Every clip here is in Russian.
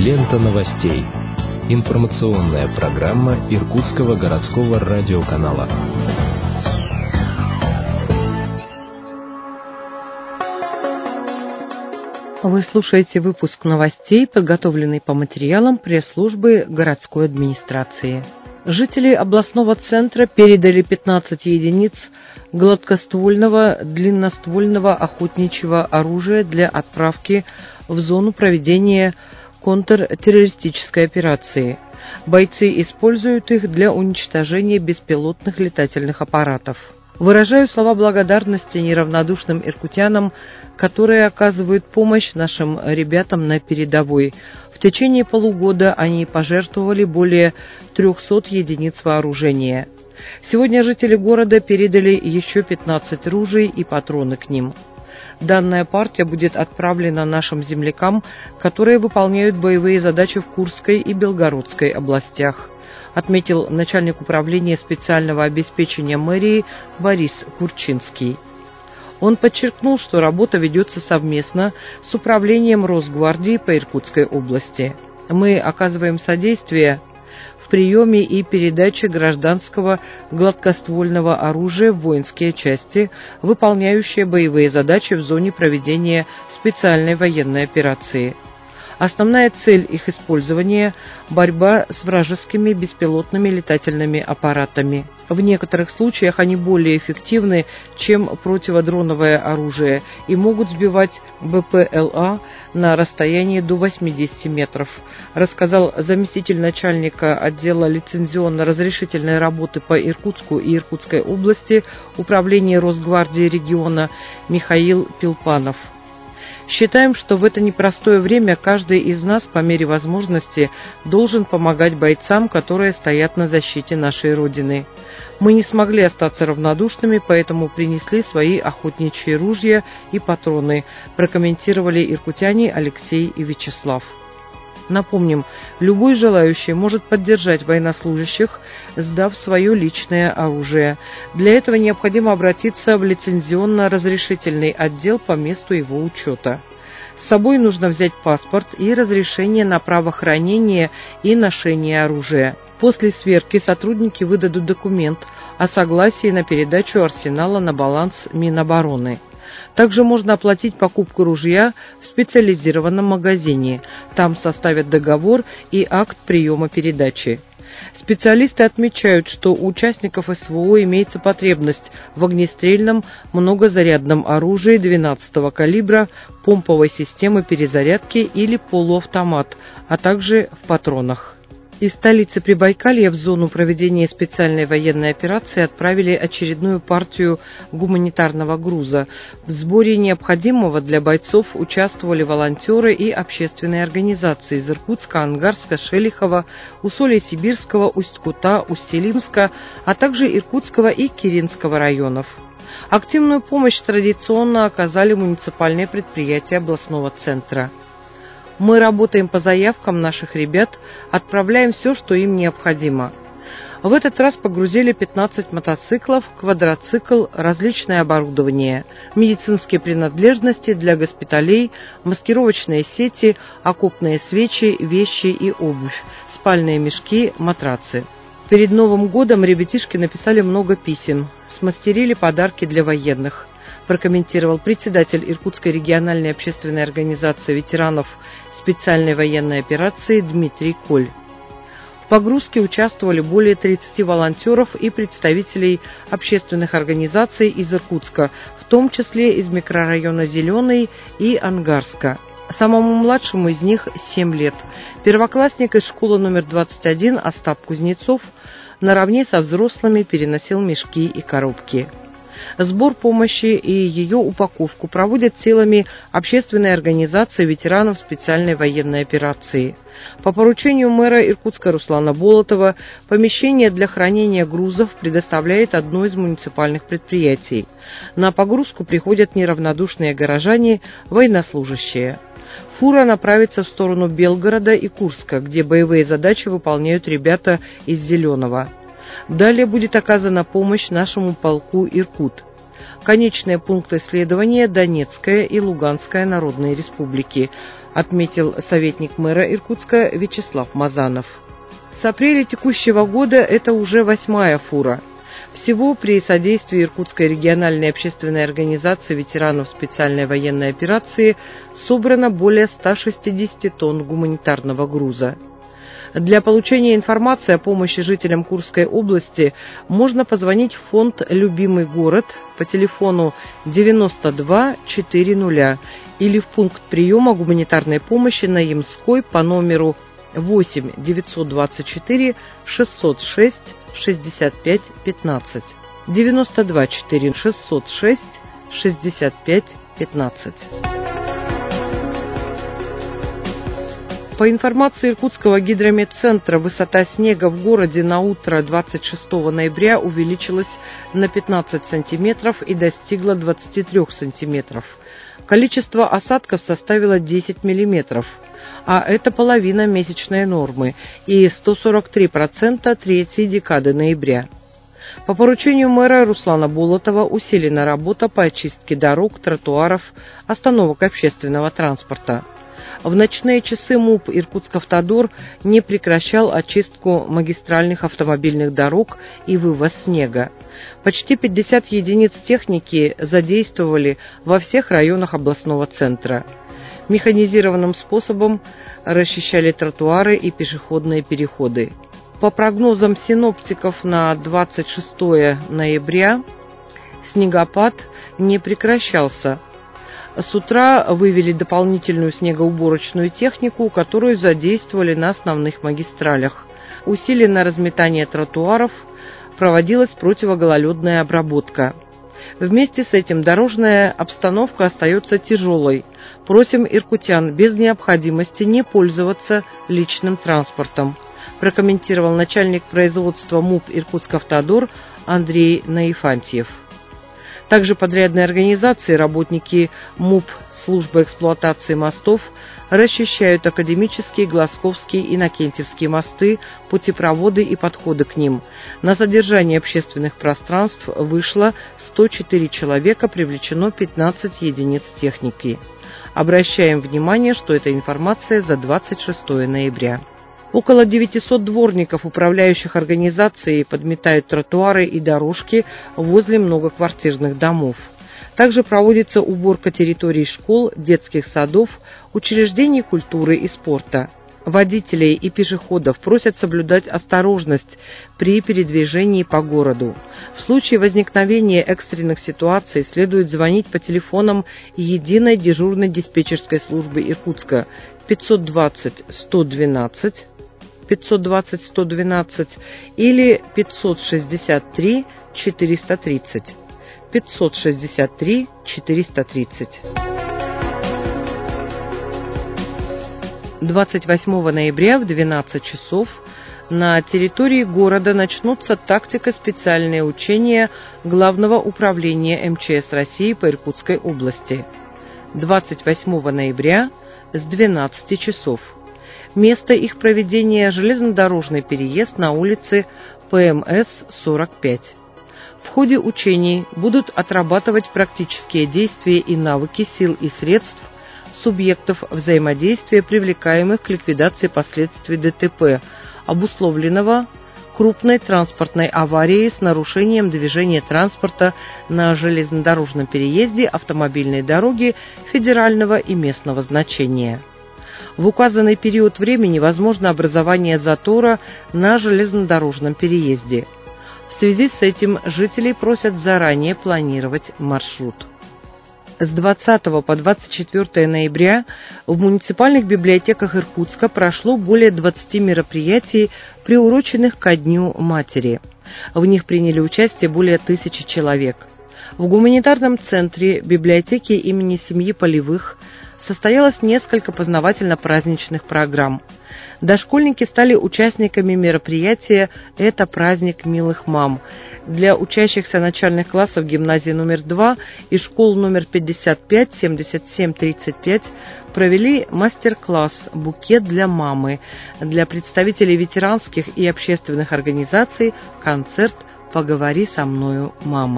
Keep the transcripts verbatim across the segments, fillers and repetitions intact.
Лента новостей. Информационная программа Иркутского городского радиоканала. Вы слушаете выпуск новостей, подготовленный по материалам пресс-службы городской администрации. Жители областного центра передали пятнадцать единиц гладкоствольного длинноствольного охотничьего оружия для отправки в зону проведения контртеррористической операции. Бойцы используют их для уничтожения беспилотных летательных аппаратов. Выражаю слова благодарности неравнодушным иркутянам, которые оказывают помощь нашим ребятам на передовой. В течение полугода они пожертвовали более трехсот единиц вооружения. Сегодня жители города передали еще пятнадцать ружей и патроны к ним. Данная партия будет отправлена нашим землякам, которые выполняют боевые задачи в Курской и Белгородской областях, отметил начальник управления специального обеспечения мэрии Борис Курчинский. Он подчеркнул, что работа ведется совместно с управлением Росгвардии по Иркутской области. Мы оказываем содействие в приеме и передаче гражданского гладкоствольного оружия в воинские части, выполняющие боевые задачи в зоне проведения специальной военной операции. Основная цель их использования – борьба с вражескими беспилотными летательными аппаратами. В некоторых случаях они более эффективны, чем противодроновое оружие, и могут сбивать БПЛА на расстоянии до восьмидесяти метров, рассказал заместитель начальника отдела лицензионно-разрешительной работы по Иркутску и Иркутской области Управления Росгвардии региона Михаил Пилпанов. Считаем, что в это непростое время каждый из нас по мере возможности должен помогать бойцам, которые стоят на защите нашей Родины. Мы не смогли остаться равнодушными, поэтому принесли свои охотничьи ружья и патроны, прокомментировали иркутяне Алексей и Вячеслав. Напомним, любой желающий может поддержать военнослужащих, сдав свое личное оружие. Для этого необходимо обратиться в лицензионно-разрешительный отдел по месту его учета. С собой нужно взять паспорт и разрешение на право хранения и ношения оружия. После сверки сотрудники выдадут документ о согласии на передачу арсенала на баланс Минобороны. Также можно оплатить покупку ружья в специализированном магазине. Там составят договор и акт приема передачи. Специалисты отмечают, что у участников СВО имеется потребность в огнестрельном многозарядном оружии двенадцатого калибра, помповой системы перезарядки или полуавтомат, а также в патронах. Из столицы Прибайкалья в зону проведения специальной военной операции отправили очередную партию гуманитарного груза. В сборе необходимого для бойцов участвовали волонтеры и общественные организации из Иркутска, Ангарска, Шелихова, Усолья-Сибирского, Усть-Кута, Усть-Илимска, а также Иркутского и Киренского районов. Активную помощь традиционно оказали муниципальные предприятия областного центра. Мы работаем по заявкам наших ребят, отправляем все, что им необходимо. В этот раз погрузили пятнадцать мотоциклов, квадроцикл, различное оборудование, медицинские принадлежности для госпиталей, маскировочные сети, окопные свечи, вещи и обувь, спальные мешки, матрацы. Перед Новым годом ребятишки написали много писем, смастерили подарки для военных, прокомментировал председатель Иркутской региональной общественной организации ветеранов специальной военной операции Дмитрий Коль. В погрузке участвовали более тридцати волонтеров и представителей общественных организаций из Иркутска, в том числе из микрорайона Зеленый и Ангарска. Самому младшему из них семь лет. Первоклассник из школы номер двадцать один Остап Кузнецов наравне со взрослыми переносил мешки и коробки. Сбор помощи и ее упаковку проводят силами общественной организации ветеранов специальной военной операции. По поручению мэра Иркутска Руслана Болотова помещение для хранения грузов предоставляет одно из муниципальных предприятий. На погрузку приходят неравнодушные горожане, военнослужащие. Фура направится в сторону Белгорода и Курска, где боевые задачи выполняют ребята из Зеленого. Далее будет оказана помощь нашему полку «Иркут». Конечные пункты исследования – Донецкая и Луганская народные республики, отметил советник мэра Иркутска Вячеслав Мазанов. С апреля текущего года это уже восьмая фура. Всего при содействии Иркутской региональной общественной организации ветеранов специальной военной операции собрано более ста шестидесяти тонн гуманитарного груза. Для получения информации о помощи жителям Курской области можно позвонить в фонд «Любимый город» по телефону девяносто два четыреста или в пункт приема гуманитарной помощи на Ямской по номеру восемь девятьсот двадцать четыре шестьсот шесть шестьдесят пять пятнадцать. девяносто два четыре шестьсот шесть шестьдесят пять пятнадцать. По информации Иркутского гидрометцентра, высота снега в городе на утро двадцать шестого ноября увеличилась на пятнадцать сантиметров и достигла двадцати трёх сантиметров. Количество осадков составило десять миллиметров, а это половина месячной нормы и сто сорок три процента третьей декады ноября. По поручению мэра Руслана Болотова усилена работа по очистке дорог, тротуаров, остановок общественного транспорта. В ночные часы МУП «Иркутск-Автодор» не прекращал очистку магистральных автомобильных дорог и вывоз снега. Почти пятьдесят единиц техники задействовали во всех районах областного центра. Механизированным способом расчищали тротуары и пешеходные переходы. По прогнозам синоптиков на двадцать шестое ноября снегопад не прекращался. С утра вывели дополнительную снегоуборочную технику, которую задействовали на основных магистралях. Усиленно разметание тротуаров, проводилась противогололедная обработка. Вместе с этим дорожная обстановка остается тяжелой. Просим иркутян без необходимости не пользоваться личным транспортом, прокомментировал начальник производства МУП «Иркутск-Автодор» Андрей Наифантьев. Также подрядные организации, работники МУП службы эксплуатации мостов, расчищают Академические, Глазковские и Иннокентьевские мосты, путепроводы и подходы к ним. На содержание общественных пространств вышло сто четыре человека, привлечено пятнадцать единиц техники. Обращаем внимание, что эта информация за двадцать шестое ноября. Около девятисот дворников управляющих организаций подметают тротуары и дорожки возле многоквартирных домов. Также проводится уборка территорий школ, детских садов, учреждений культуры и спорта. Водителей и пешеходов просят соблюдать осторожность при передвижении по городу. В случае возникновения экстренных ситуаций следует звонить по телефонам Единой дежурной диспетчерской службы Иркутска пятьсот двадцать сто двенадцать, пятьсот двадцать сто двенадцать или пятьсот шестьдесят три четыреста тридцать, пятьсот шестьдесят три четыреста тридцать. двадцать восьмого ноября в двенадцать часов на территории города начнутся тактико-специальные учения Главного управления эм че эс России по Иркутской области. двадцать восьмого ноября с двенадцати часов. Место их проведения – железнодорожный переезд на улице пэ эм эс сорок пять. В ходе учений будут отрабатывать практические действия и навыки сил и средств субъектов взаимодействия, привлекаемых к ликвидации последствий дэ тэ пэ, обусловленного крупной транспортной аварией с нарушением движения транспорта на железнодорожном переезде автомобильной дороги федерального и местного значения. В указанный период времени возможно образование затора на железнодорожном переезде. В связи с этим жителей просят заранее планировать маршрут. С двадцатого по двадцать четвёртое ноября в муниципальных библиотеках Иркутска прошло более двадцати мероприятий, приуроченных ко Дню матери. В них приняли участие более тысячи человек. В гуманитарном центре библиотеки имени семьи Полевых состоялось несколько познавательно-праздничных программ. Дошкольники стали участниками мероприятия «Это праздник милых мам». Для учащихся начальных классов гимназии номер два и школ номер пятьдесят пять, семьдесят семь, тридцать пять провели мастер-класс «Букет для мамы». Для представителей ветеранских и общественных организаций концерт «Поговори со мною, мама».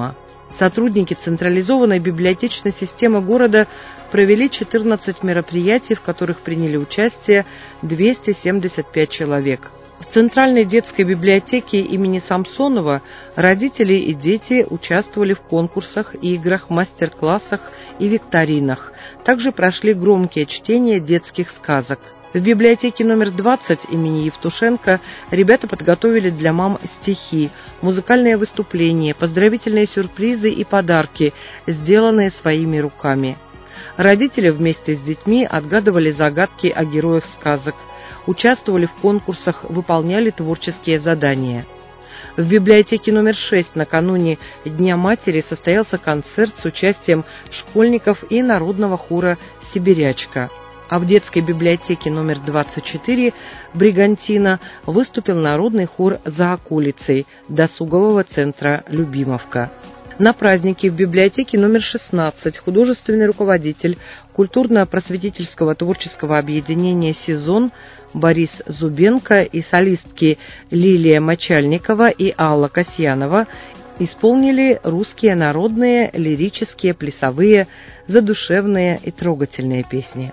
Сотрудники централизованной библиотечной системы города провели четырнадцать мероприятий, в которых приняли участие двести семьдесят пять человек. В Центральной детской библиотеке имени Самсонова родители и дети участвовали в конкурсах, играх, мастер-классах и викторинах. Также прошли громкие чтения детских сказок. В библиотеке номер двадцать имени Евтушенко ребята подготовили для мам стихи, музыкальные выступления, поздравительные сюрпризы и подарки, сделанные своими руками. Родители вместе с детьми отгадывали загадки о героях сказок, участвовали в конкурсах, выполняли творческие задания. В библиотеке номер шесть накануне Дня матери состоялся концерт с участием школьников и народного хора «Сибирячка». А в детской библиотеке номер двадцать четыре «Бригантина» выступил народный хор «За околицей» досугового центра «Любимовка». На празднике в библиотеке номер шестнадцать художественный руководитель культурно-просветительского творческого объединения «Сезон» Борис Зубенко и солистки Лилия Мочальникова и Алла Касьянова исполнили русские народные, лирические, плясовые, задушевные и трогательные песни.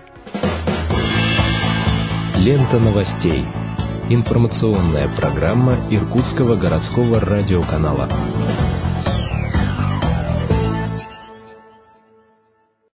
Лента новостей. Информационная программа Иркутского городского радиоканала.